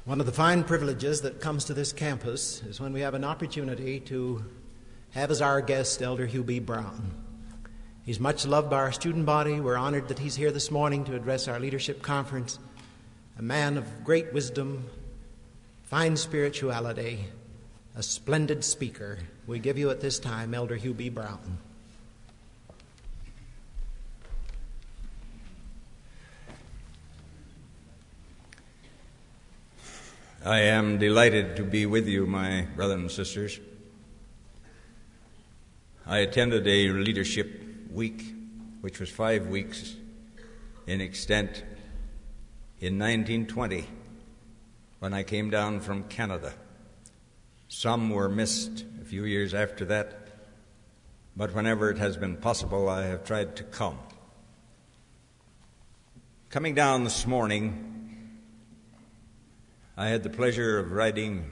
One of the fine privileges that comes to this campus is when we have an opportunity to have as our guest Elder Hugh B. Brown. He's much loved by our student body. We're honored that he's here this morning to address our leadership conference. A man of great wisdom, fine spirituality, a splendid speaker. We give you at this time Elder Hugh B. Brown. I am delighted to be with you, my brothers and sisters. I attended a leadership week, which was 5 weeks in extent, in 1920, when I came down from Canada. Some were missed a few years after that, but whenever it has been possible, I have tried to come. Coming down this morning, I had the pleasure of riding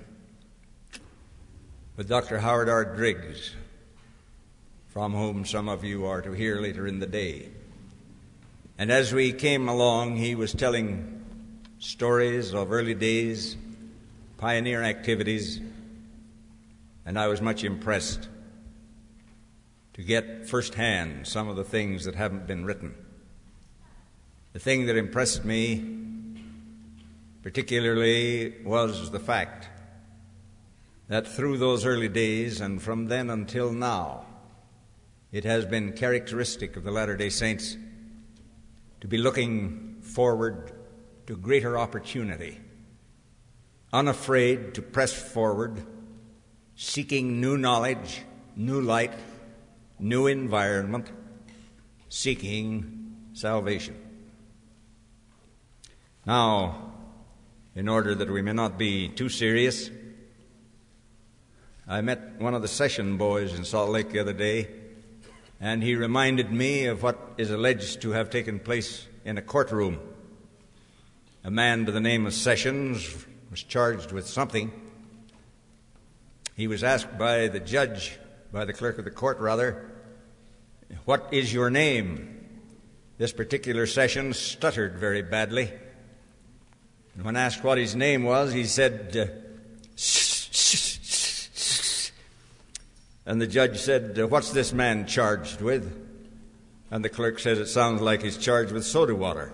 with Dr. Howard R. Driggs, from whom some of you are to hear later in the day. And as we came along, he was telling stories of early days, pioneer activities, and I was much impressed to get firsthand some of the things that haven't been written. The thing that impressed me particularly was the fact that through those early days and from then until now, it has been characteristic of the Latter-day Saints to be looking forward to greater opportunity, unafraid to press forward, seeking new knowledge, new light, new environment, seeking salvation. Now, in order that we may not be too serious, I met one of the session boys in Salt Lake the other day, and he reminded me of what is alleged to have taken place in a courtroom. A man by the name of Sessions was charged with something. He was asked by the judge, by the clerk of the court rather, "What is your name?" This particular Sessions stuttered very badly. And when asked what his name was, he said, and the judge said, "What's this man charged with?" And the clerk says, "It sounds like he's charged with soda water."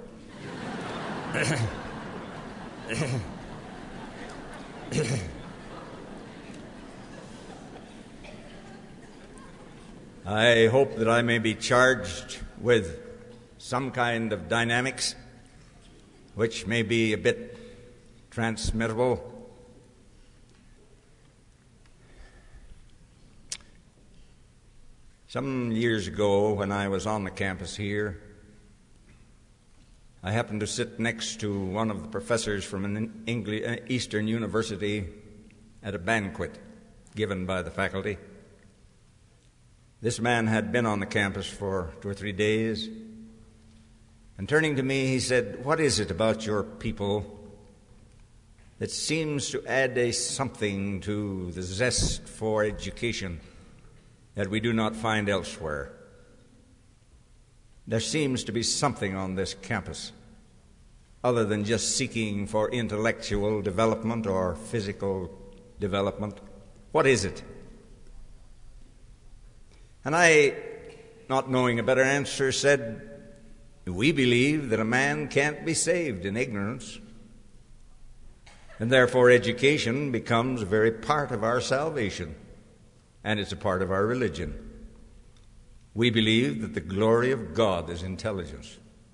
I hope that I may be charged with some kind of dynamics which may be a bit transmittable. Some years ago, when I was on the campus here, I happened to sit next to one of the professors from an Eastern University at a banquet given by the faculty. This man had been on the campus for 2 or 3 days, and turning to me, he said, "What is it about your people that seems to add a something to the zest for education that we do not find elsewhere? There seems to be something on this campus other than just seeking for intellectual development or physical development. What is it?" And I, not knowing a better answer, said, "We believe that a man can't be saved in ignorance, and therefore education becomes a very part of our salvation, and it's a part of our religion. We believe that the glory of God is intelligence."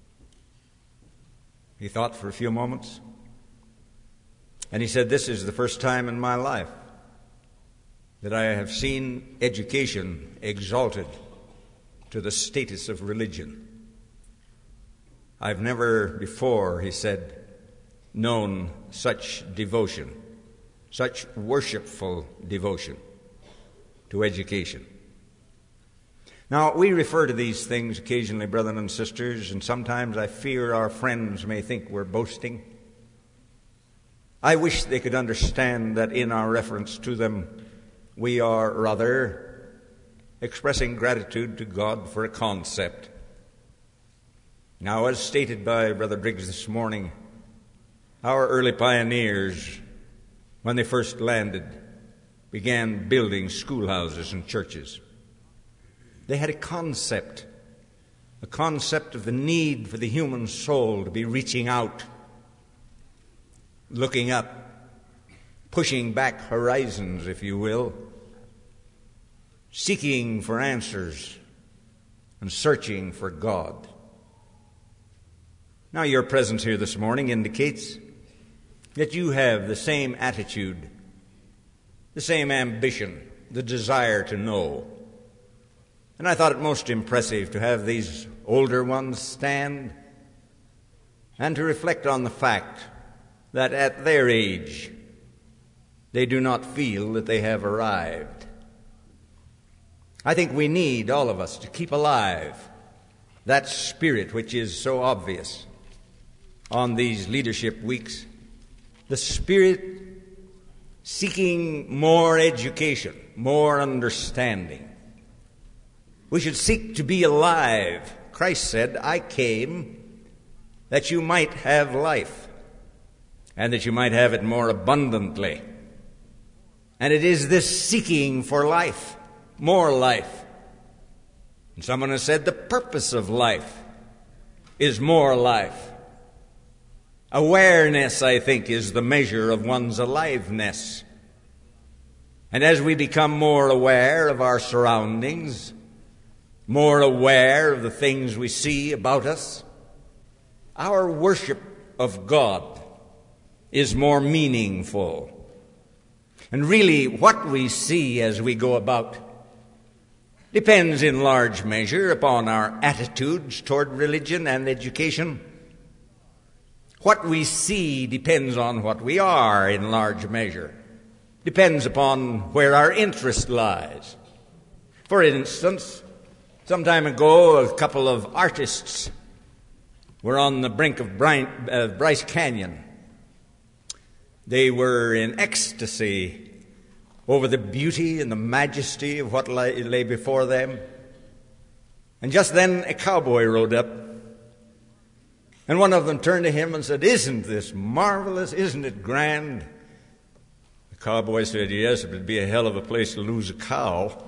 He thought for a few moments, and he said, "This is the first time in my life that I have seen education exalted to the status of religion. I've never before," he said, "known such devotion, such worshipful devotion to education." Now, we refer to these things occasionally, brothers and sisters, and sometimes I fear our friends may think we're boasting. I wish they could understand that in our reference to them, we are rather expressing gratitude to God for a concept. Now, as stated by Brother Driggs this morning, Our early pioneers, when they first landed, began building schoolhouses and churches. They had a concept of the need for the human soul to be reaching out, looking up, pushing back horizons, if you will, seeking for answers and searching for God. Now, your presence here this morning indicates that you have the same attitude, the same ambition, the desire to know. And I thought it most impressive to have these older ones stand and to reflect on the fact that at their age they do not feel that they have arrived. I think we need, all of us, to keep alive that spirit which is so obvious on these leadership weeks, the spirit seeking more education, more understanding. We should seek to be alive. Christ said, I came that you might have life, and that you might have it more abundantly. And it is this seeking for life, more life. And someone has said the purpose of life is more life. Awareness, I think, is the measure of one's aliveness. And as we become more aware of our surroundings, more aware of the things we see about us, our worship of God is more meaningful. And really, what we see as we go about depends in large measure upon our attitudes toward religion and education. What we see depends on what we are in large measure, depends upon where our interest lies. For instance, some time ago, a couple of artists were on the brink of Bryce Canyon. They were in ecstasy over the beauty and the majesty of what lay before them. And just then a cowboy rode up, and one of them turned to him and said, "Isn't this marvelous? Isn't it grand?" The cowboy said, "Yes, it would be a hell of a place to lose a cow."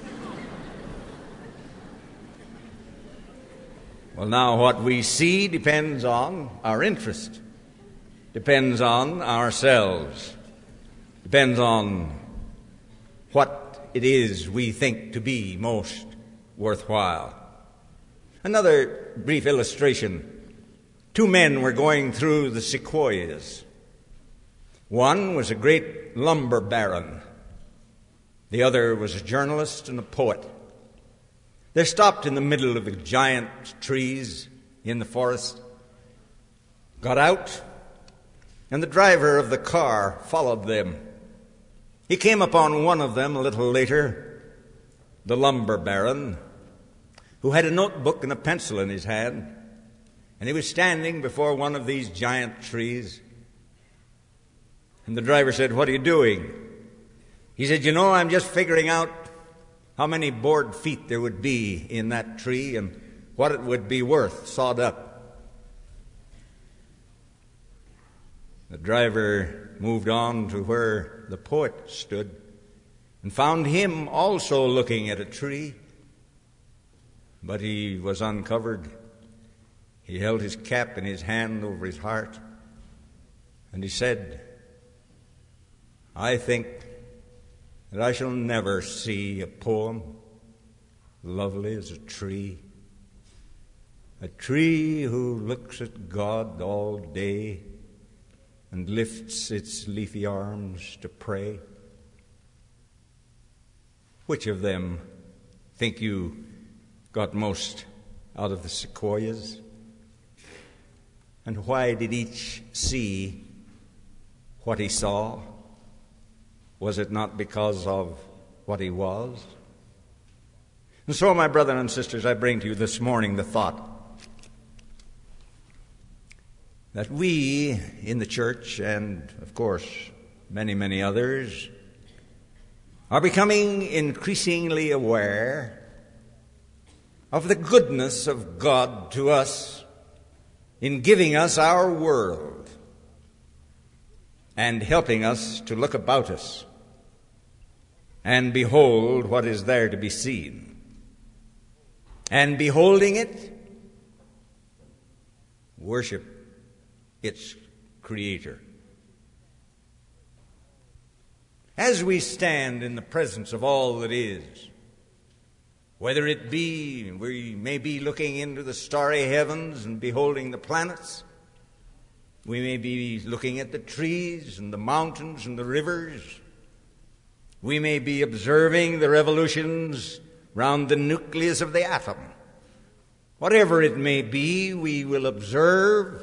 Well, now what we see depends on our interest, depends on ourselves, depends on what it is we think to be most worthwhile. Another brief illustration. Two men were going through the sequoias. One was a great lumber baron. The other was a journalist and a poet. They stopped in the middle of the giant trees in the forest, got out, and the driver of the car followed them. He came upon one of them a little later, the lumber baron, who had a notebook and a pencil in his hand, and he was standing before one of these giant trees. And the driver said, "What are you doing?" He said, "You know, I'm just figuring out how many board feet there would be in that tree and what it would be worth sawed up." The driver moved on to where the poet stood and found him also looking at a tree, but he was uncovered. He held his cap in his hand over his heart, and he said, "I think that I shall never see a poem lovely as a tree who looks at God all day and lifts its leafy arms to pray." Which of them think you got most out of the sequoias? And why did each see what he saw? Was it not because of what he was? And so, my brothers and sisters, I bring to you this morning the thought that we in the church, and of course many, many others, are becoming increasingly aware of the goodness of God to us in giving us our world, and helping us to look about us and behold what is there to be seen. And beholding it, worship its Creator. As we stand in the presence of all that is, whether it be we may be looking into the starry heavens and beholding the planets, we may be looking at the trees and the mountains and the rivers, we may be observing the revolutions round the nucleus of the atom. Whatever it may be, we will observe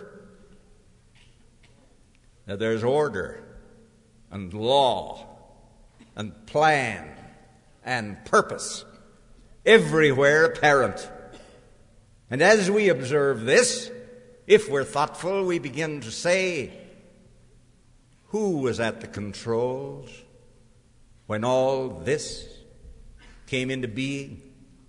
that there's order and law and plan and purpose everywhere apparent. And as we observe this, if we're thoughtful, we begin to say, who was at the controls when all this came into being?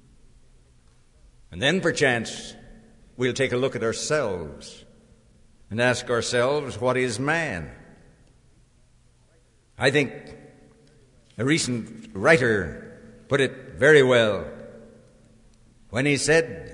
And then perchance we'll take a look at ourselves and ask ourselves, what is man? I think a recent writer put it very well when he said,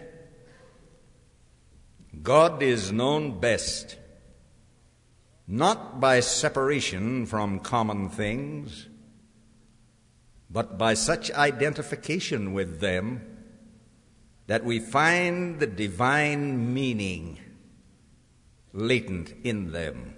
God is known best not by separation from common things, but by such identification with them that we find the divine meaning latent in them.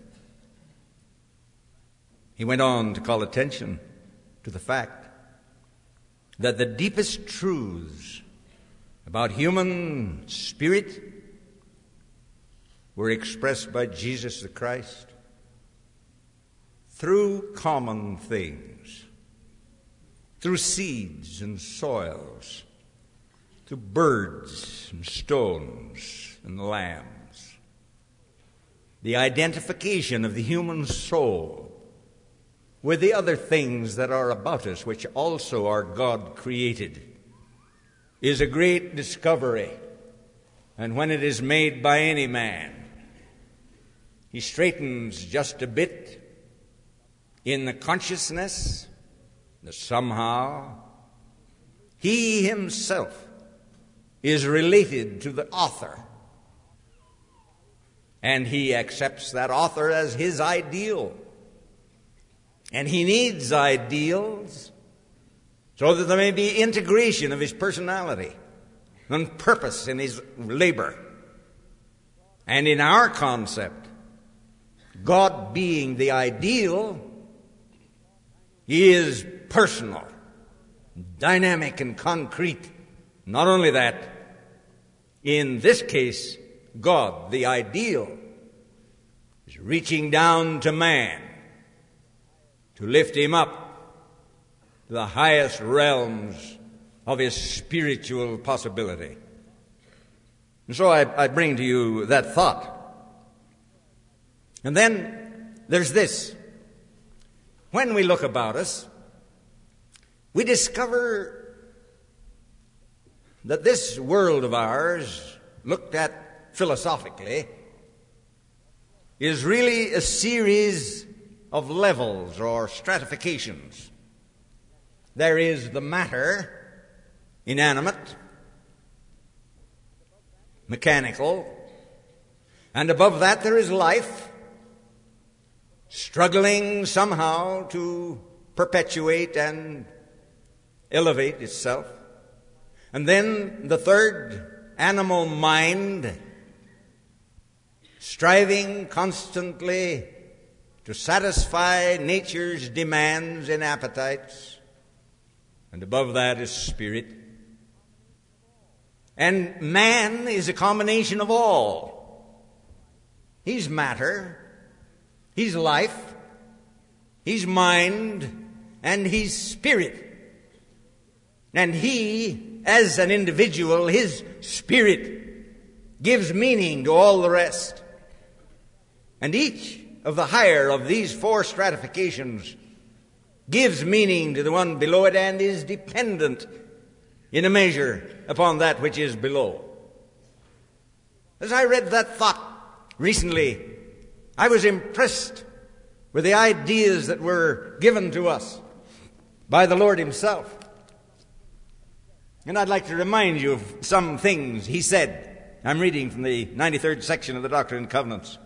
He went on to call attention to the fact that the deepest truths about human spirit were expressed by Jesus the Christ through common things, through seeds and soils, through birds and stones and lambs. The identification of the human soul with the other things that are about us, which also are God created, is a great discovery. And when it is made by any man, he straightens just a bit in the consciousness that somehow he himself is related to the author. And he accepts that author as his ideal. And he needs ideals so that there may be integration of his personality and purpose in his labor. And in our concept, God being the ideal, he is personal, dynamic and concrete. Not only that, in this case, God, the ideal, is reaching down to man to lift him up to the highest realms of his spiritual possibility. And so I bring to you that thought. And then there's this. When we look about us, we discover that this world of ours, looked at philosophically, is really a series of levels or stratifications. There is the matter, inanimate, mechanical, and above that there is life, struggling somehow to perpetuate and elevate itself. And then the third, animal mind, striving constantly to satisfy nature's demands and appetites. And above that is spirit. And man is a combination of all. He's matter, he's life, he's mind, and he's spirit. And he, as an individual, his spirit gives meaning to all the rest. And each of the higher of these four stratifications gives meaning to the one below it and is dependent in a measure upon that which is below. As I read that thought recently, I was impressed were the ideas that were given to us by the Lord himself. And I'd like to remind you of some things he said. I'm reading from the 93rd section of the Doctrine and Covenants.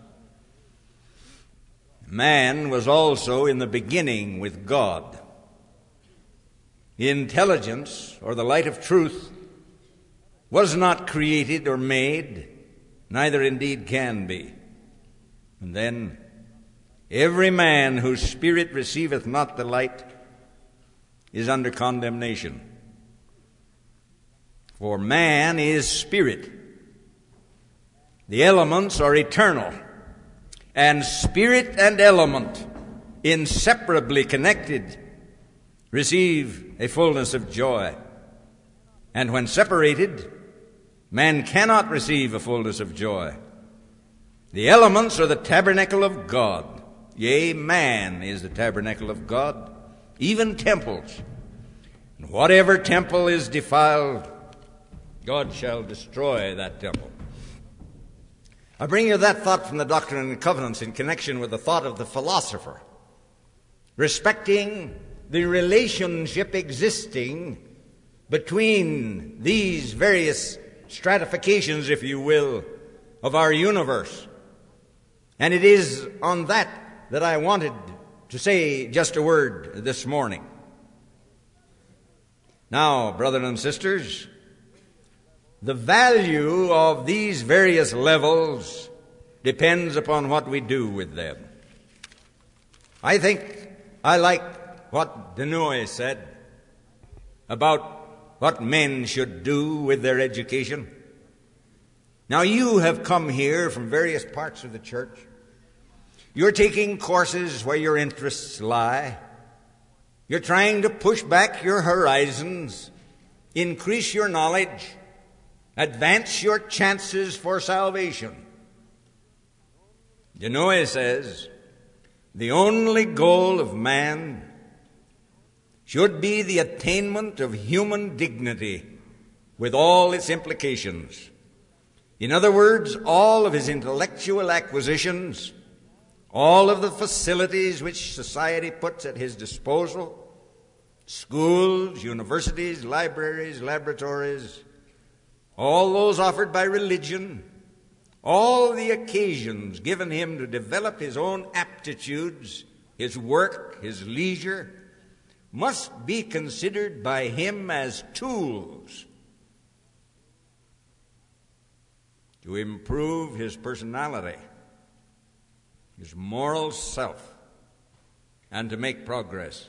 Man was also in the beginning with God. Intelligence, or the light of truth, was not created or made, neither indeed can be. And then, every man whose spirit receiveth not the light is under condemnation. For man is spirit. The elements are eternal, and spirit and element, inseparably connected, receive a fullness of joy. And when separated, man cannot receive a fullness of joy. The elements are the tabernacle of God. Yea, man is the tabernacle of God, even temples. And whatever temple is defiled, God shall destroy that temple. I bring you that thought from the Doctrine and Covenants in connection with the thought of the philosopher, respecting the relationship existing between these various stratifications, if you will, of our universe. And it is on that I wanted to say just a word this morning. Now, brothers and sisters, the value of these various levels depends upon what we do with them. I think I like what Denoy said about what men should do with their education. Now, you have come here from various parts of the church. You're taking courses where your interests lie. You're trying to push back your horizons, increase your knowledge, advance your chances for salvation. Denoy says, the only goal of man should be the attainment of human dignity with all its implications. In other words, all of his intellectual acquisitions, all of the facilities which society puts at his disposal, schools, universities, libraries, laboratories, all those offered by religion, all the occasions given him to develop his own aptitudes, his work, his leisure, must be considered by him as tools to improve his personality, his moral self, and to make progress.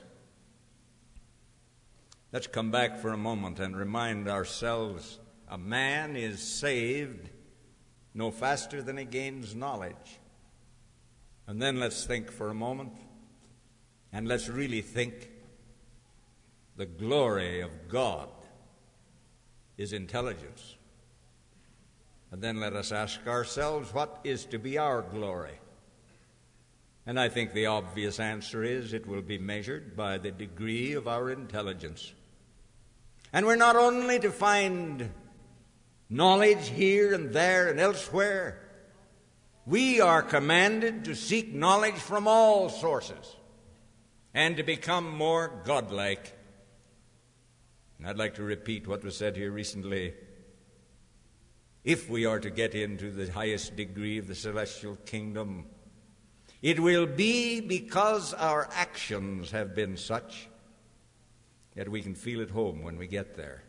Let's come back for a moment and remind ourselves a man is saved no faster than he gains knowledge. And then let's think for a moment, and let's really think the glory of God is intelligence. And then let us ask ourselves, what is to be our glory? And I think the obvious answer is it will be measured by the degree of our intelligence. And we're not only to find knowledge here and there and elsewhere. We are commanded to seek knowledge from all sources and to become more godlike. And I'd like to repeat what was said here recently. If we are to get into the highest degree of the celestial kingdom, it will be because our actions have been such that we can feel at home when we get there.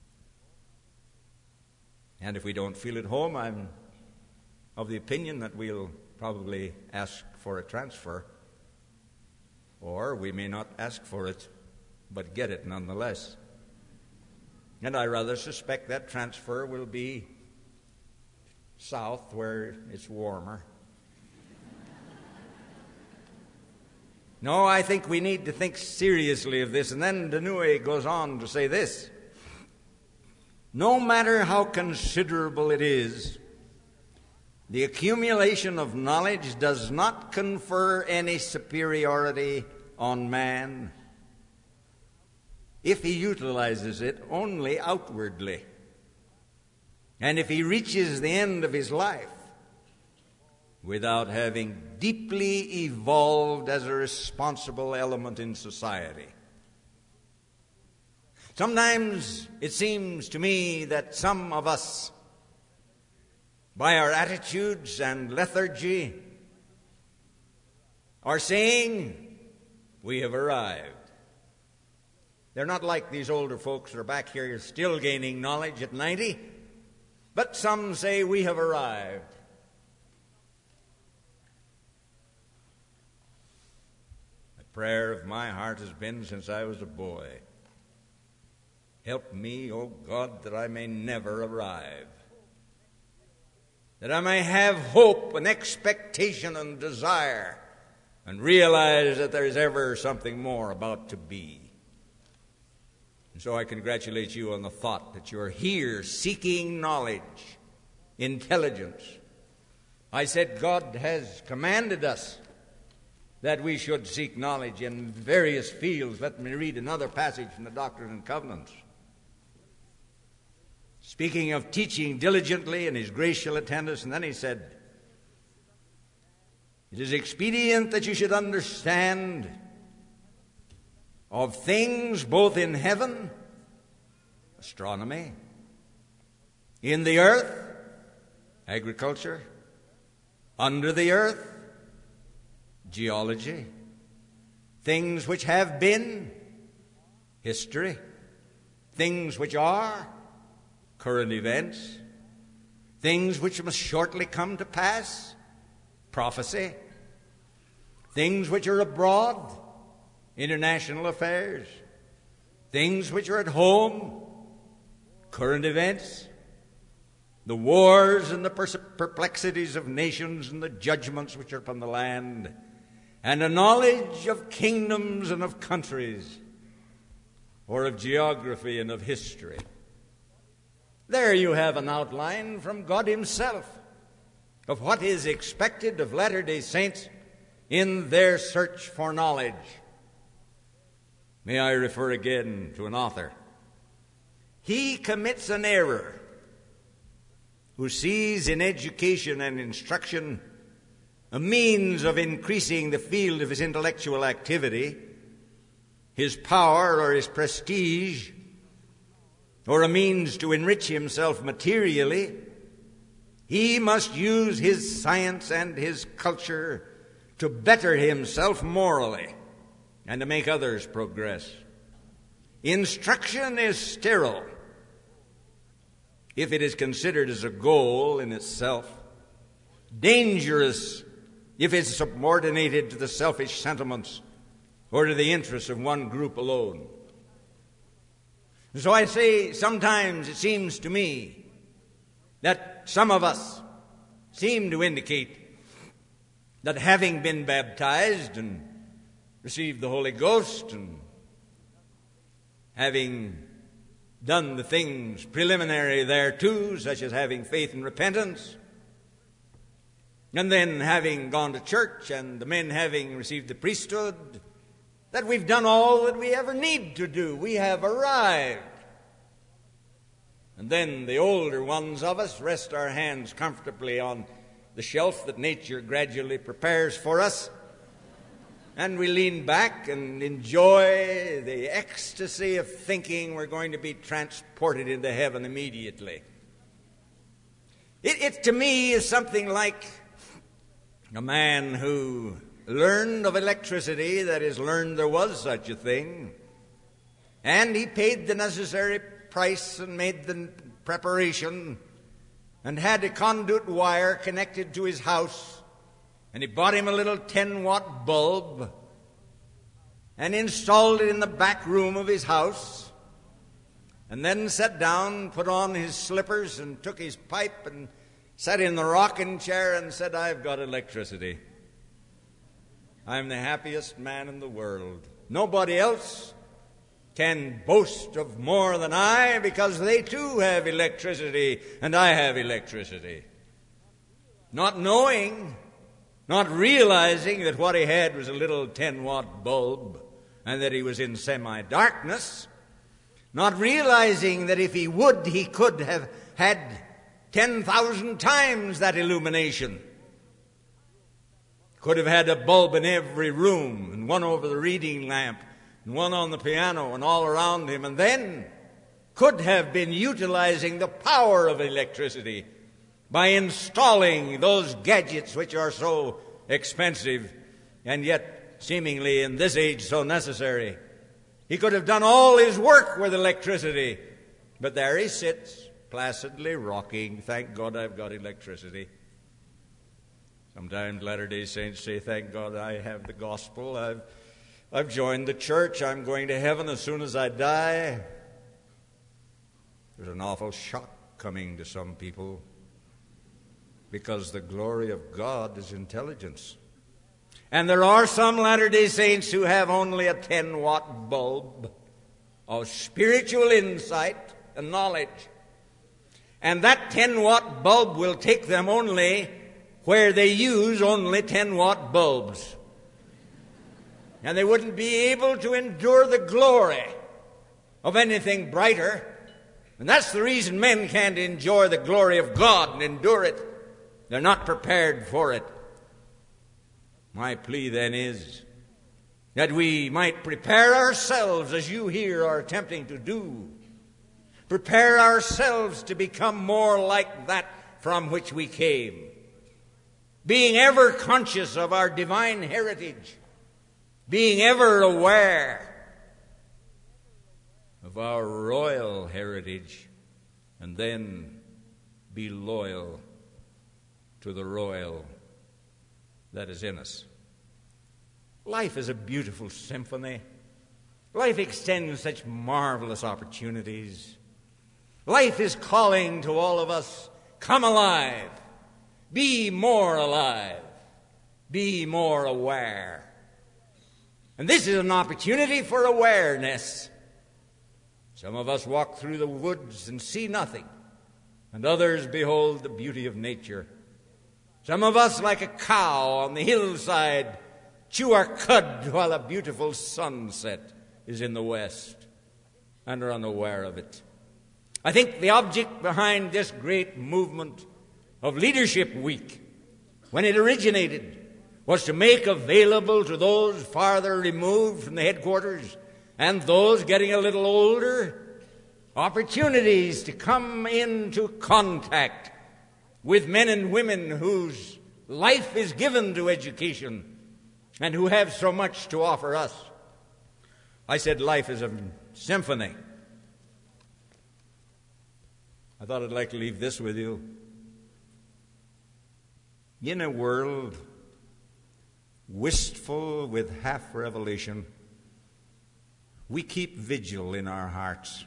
And if we don't feel at home, I'm of the opinion that we'll probably ask for a transfer, or we may not ask for it, but get it nonetheless. And I rather suspect that transfer will be south, where it's warmer. No, I think we need to think seriously of this. And then Denoy goes on to say this. No matter how considerable it is, the accumulation of knowledge does not confer any superiority on man if he utilizes it only outwardly. And if he reaches the end of his life without having deeply evolved as a responsible element in society. Sometimes it seems to me that some of us, by our attitudes and lethargy, are saying we have arrived. They're not like these older folks who are back here still gaining knowledge at 90, but some say we have arrived. The prayer of my heart has been since I was a boy, help me, O God, that I may never arrive, that I may have hope and expectation and desire and realize that there is ever something more about to be. And so I congratulate you on the thought that you're here seeking knowledge, intelligence. I said God has commanded us that we should seek knowledge in various fields. Let me read another passage from the Doctrine and Covenants. Speaking of teaching diligently and his grace shall attend us, and then he said, it is expedient that you should understand of things both in heaven, astronomy, in the earth, agriculture, under the earth, geology, things which have been, history, things which are, current events, things which must shortly come to pass, prophecy, things which are abroad, international affairs, things which are at home, current events, the wars and the perplexities of nations and the judgments which are upon the land, and a knowledge of kingdoms and of countries, or of geography and of history. There you have an outline from God himself of what is expected of Latter-day Saints in their search for knowledge. May I refer again to an author? He commits an error who sees in education and instruction a means of increasing the field of his intellectual activity, his power or his prestige, or a means to enrich himself materially. He must use his science and his culture to better himself morally and to make others progress. Instruction is sterile if it is considered as a goal in itself, dangerous if it's subordinated to the selfish sentiments or to the interests of one group alone. So I say, sometimes it seems to me that some of us seem to indicate that having been baptized and received the Holy Ghost and having done the things preliminary thereto, such as having faith and repentance, and then having gone to church and the men having received the priesthood, that we've done all that we ever need to do. We have arrived. And then the older ones of us rest our hands comfortably on the shelf that nature gradually prepares for us, and we lean back and enjoy the ecstasy of thinking we're going to be transported into heaven immediately. It to me is something like a man who learned of electricity, that is, learned there was such a thing, and he paid the necessary price and made the preparation and had a conduit wire connected to his house, and he bought him a little 10-watt bulb and installed it in the back room of his house, and then sat down, put on his slippers and took his pipe and sat in the rocking chair and said, I've got electricity. I'm the happiest man in the world. Nobody else can boast of more than I, because they too have electricity and I have electricity. Not knowing, not realizing that what he had was a little 10-watt bulb and that he was in semi-darkness, not realizing that if he would, he could have had 10,000 times that illumination. could have had a bulb in every room, and one over the reading lamp, and one on the piano, and all around him, and then could have been utilizing the power of electricity by installing those gadgets which are so expensive and yet seemingly in this age so necessary. He could have done all his work with electricity, but there he sits, placidly rocking. Thank God I've got electricity. Sometimes Latter-day Saints say, thank God I have the gospel. I've joined the church. I'm going to heaven as soon as I die. There's an awful shock coming to some people because the glory of God is intelligence. And there are some Latter-day Saints who have only a 10-watt bulb of spiritual insight and knowledge. And that 10-watt bulb will take them only where they use only 10-watt bulbs. And they wouldn't be able to endure the glory of anything brighter. And that's the reason men can't enjoy the glory of God and endure it. They're not prepared for it. My plea then is that we might prepare ourselves, as you here are attempting to do. Prepare ourselves to become more like that from which we came, being ever conscious of our divine heritage, being ever aware of our royal heritage, and then be loyal to the royal that is in us. Life is a beautiful symphony. Life extends such marvelous opportunities. Life is calling to all of us, come alive, be more alive, be more aware. And this is an opportunity for awareness. Some of us walk through the woods and see nothing, and others behold the beauty of nature. Some of us, like a cow on the hillside, chew our cud while a beautiful sunset is in the west and are unaware of it. I think the object behind this great movement of Leadership Week, when it originated, was to make available to those farther removed from the headquarters and those getting a little older opportunities to come into contact with men and women whose life is given to education and who have so much to offer us. I said life is a symphony. I thought I'd like to leave this with you. In a world wistful with half revelation, we keep vigil in our hearts,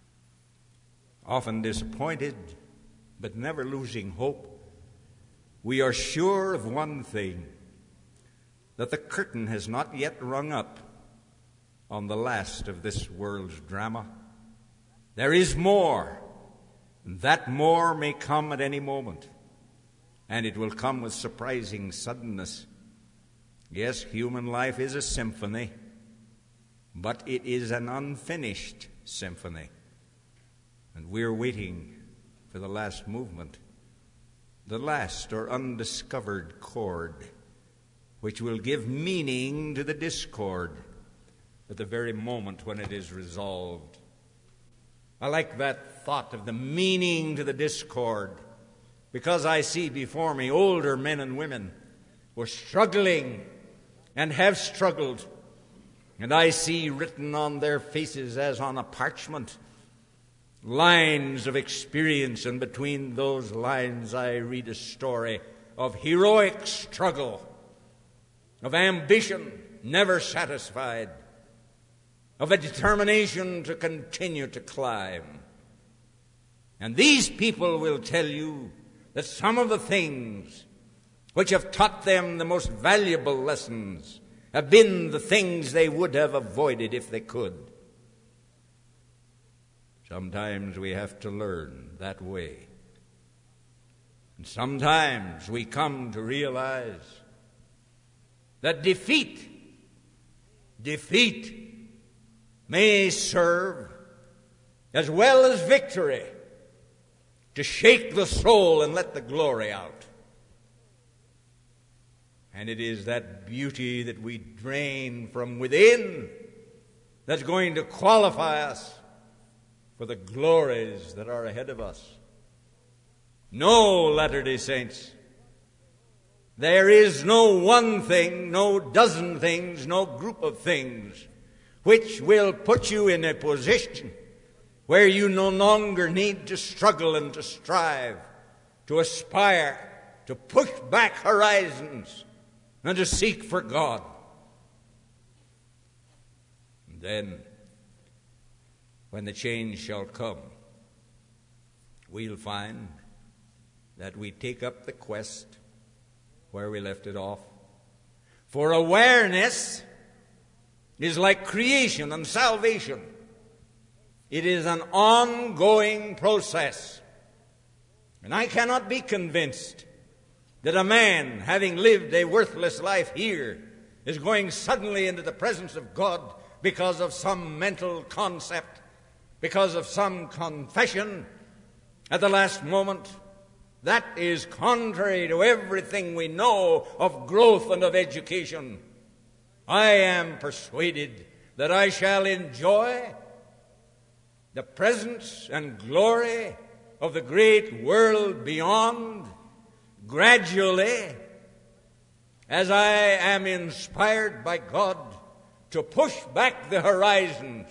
often disappointed, but never losing hope. We are sure of one thing, that the curtain has not yet rung up on the last of this world's drama. There is more, and that more may come at any moment, and it will come with surprising suddenness. Yes, human life is a symphony, but it is an unfinished symphony, and we're waiting for the last movement, the last or undiscovered chord, which will give meaning to the discord at the very moment when it is resolved. I like that thought of the meaning to the discord, because I see before me older men and women who are struggling and have struggled, and I see written on their faces as on a parchment lines of experience, and between those lines I read a story of heroic struggle, of ambition never satisfied, of a determination to continue to climb. And these people will tell you that some of the things which have taught them the most valuable lessons have been the things they would have avoided if they could. Sometimes we have to learn that way. And sometimes we come to realize that defeat may serve as well as victory to shake the soul and let the glory out. And it is that beauty that we drain from within that's going to qualify us for the glories that are ahead of us. No, Latter-day Saints, there is no one thing, no dozen things, no group of things which will put you in a position where you no longer need to struggle and to strive, to aspire, to push back horizons, and to seek for God. And then, when the change shall come, we'll find that we take up the quest where we left it off. For awareness is like creation and salvation. It is an ongoing process. And I cannot be convinced that a man, having lived a worthless life here, is going suddenly into the presence of God because of some mental concept, because of some confession at the last moment. That is contrary to everything we know of growth and of education. I am persuaded that I shall enjoy the presence and glory of the great world beyond gradually, as I am inspired by God to push back the horizons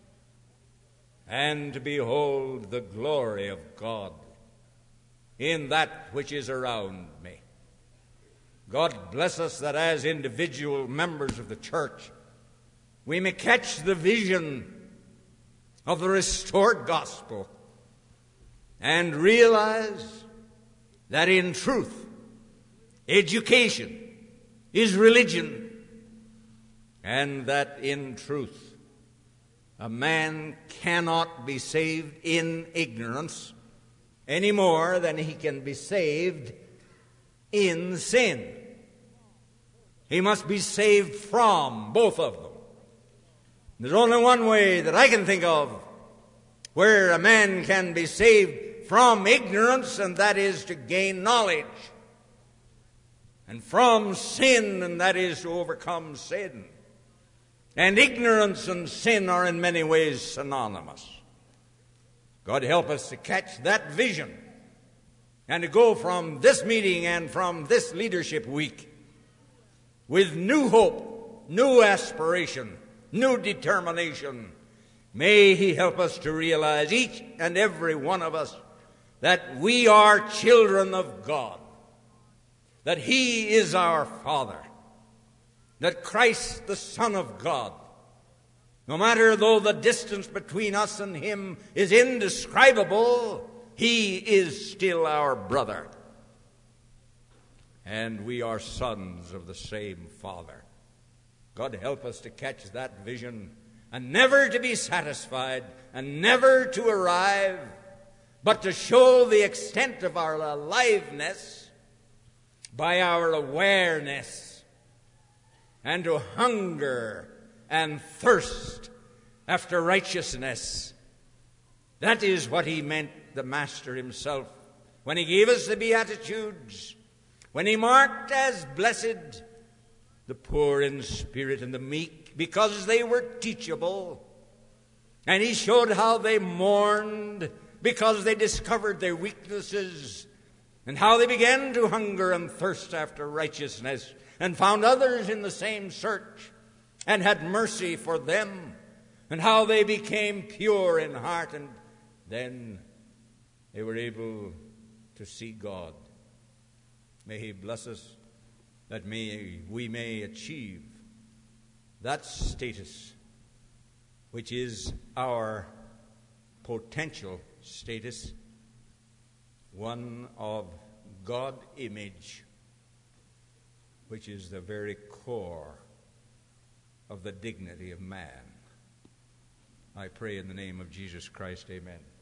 and to behold the glory of God in that which is around me. God bless us that as individual members of the church, we may catch the vision of the restored gospel and realize that in truth, education is religion, and that in truth, a man cannot be saved in ignorance any more than he can be saved in sin. He must be saved from both of them. There's only one way that I can think of where a man can be saved from ignorance, and that is to gain knowledge, and from sin, and that is to overcome sin. And ignorance and sin are in many ways synonymous. God help us to catch that vision and to go from this meeting and from this leadership week with new hope, new aspiration, new determination. May He help us to realize, each and every one of us, that we are children of God, that He is our Father, that Christ, the Son of God, no matter though the distance between us and Him is indescribable, He is still our brother. And we are sons of the same Father. God help us to catch that vision and never to be satisfied and never to arrive, but to show the extent of our aliveness by our awareness, and to hunger and thirst after righteousness. That is what He meant, the Master Himself, when He gave us the Beatitudes, when He marked as blessed the poor in spirit and the meek, because they were teachable. And He showed how they mourned because they discovered their weaknesses, and how they began to hunger and thirst after righteousness, and found others in the same search, and had mercy for them, and how they became pure in heart, and then they were able to see God. May He bless us that we may achieve that status, which is our potential status, one of God image, which is the very core of the dignity of man. I pray in the name of Jesus Christ, amen.